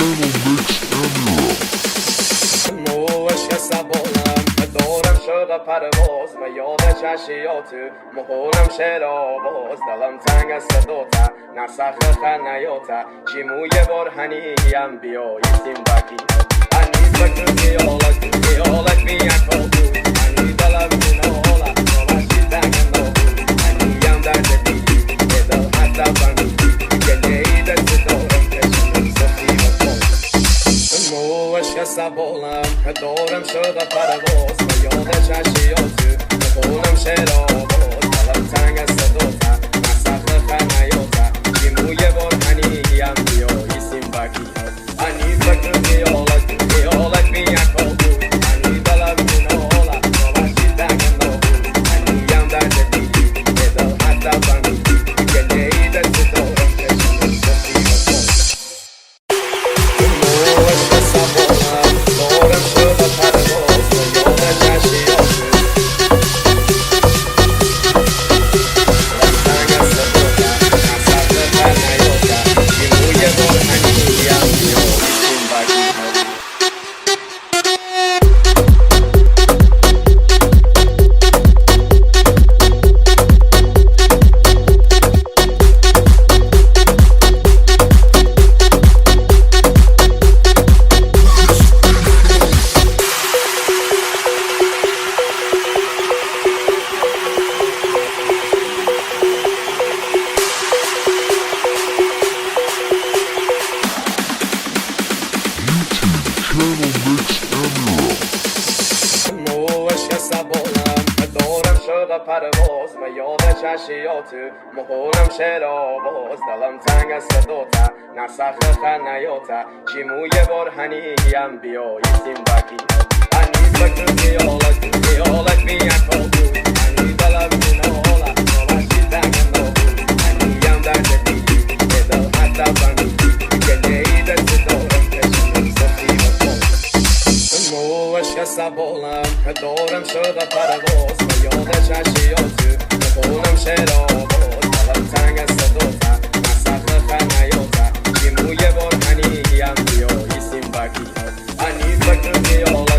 عشق سبالم که دارم شده پرواز و یاد چشیاتو مهولم شعر آواز دلم تنگ از صداتا نسخ خنیاتا چیمو یه بار هنیم بیایستیم بکی هنیز بکن خیالت بیان کابو هنی دلم کنالت نالشی تنگم نابو هنیم درد دیگی یه دل حتی فرمیدی که نیدت دارم کشم سخی و پاس عشق سبالم که دارم شده پرواز و یاد چشیاتو مهولم شعر آواز دلم تنگ از صداتا نسخ خنیاتا چیمو یه بار هنیم بیایستیم بکی هنیز بکن خیالت بیان کابو هنی دلم کنالت نالشی تنگم نابو هنیم درد دیگی یه دل حتی فرمیدی که نیدت دارم کشم سخی و پاس عشق سبالم دارم شده پرواز و یاد چشیاتو تنگ از صداتا نسخ خنیاتا چیمو یه بار هنیم بیایستیم بکی عشق سبالم که دارم شده پرواز و یاد چشیاتو مهولم شعر آواز دلم تنگ از صداتا نسخ خنیاتا چیمو یه بار هنیم بیایستیم بکی هنیز بکن خیالت بیان کابو هنی دلم کنالت نالشی تنگم نابو هنیم درد دیگی یه دل حتی فرمیدی که نیدت دارم کشم سخی و پاس عشق سبالم که دارم شده پرواز و یاد چشیاتو مهولم شعر آواز دلم تنگ از صداتا نسخ خنیاتا چیمو یه بار هنیم بیایستیم بکی هنیز بکن خیالت